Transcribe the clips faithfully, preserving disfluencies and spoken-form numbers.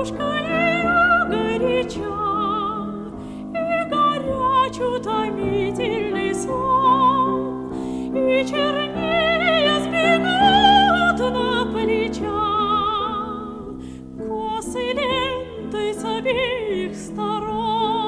ее горяча, и горяч утомительный сон, и чернее сбегут на плечах косы лентой с обеих сторон.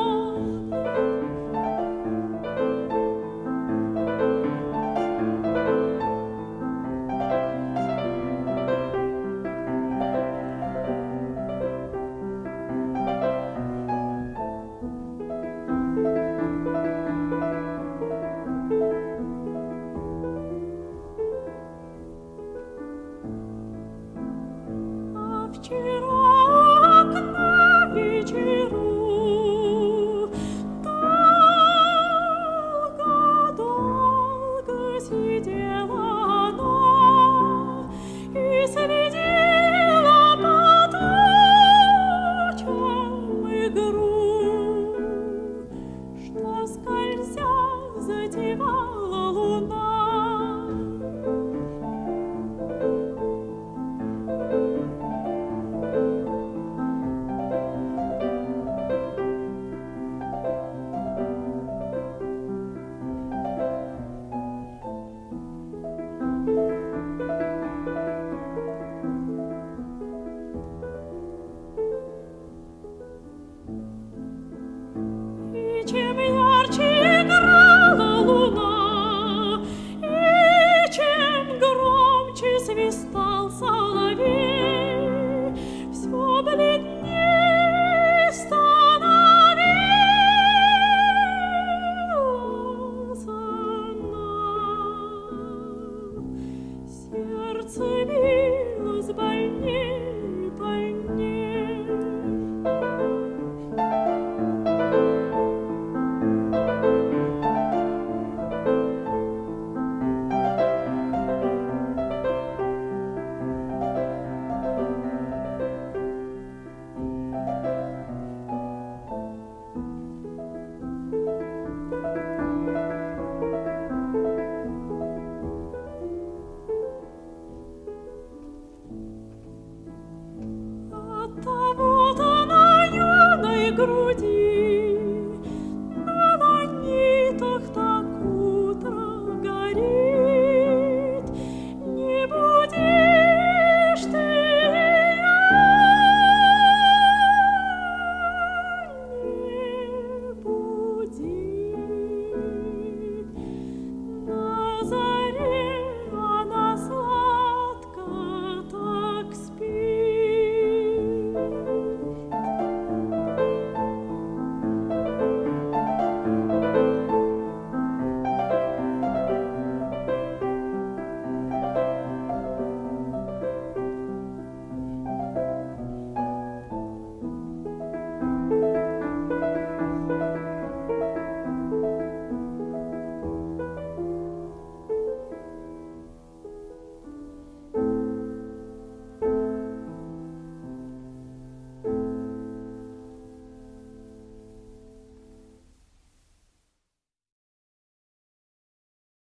Вчера окна вечеру долго-долго сидела она и следила по тучам игру, что, скользя, затевала луна. И чем ярче играла луна, и чем громче свистал соловей, все бледней становилась она. Сердце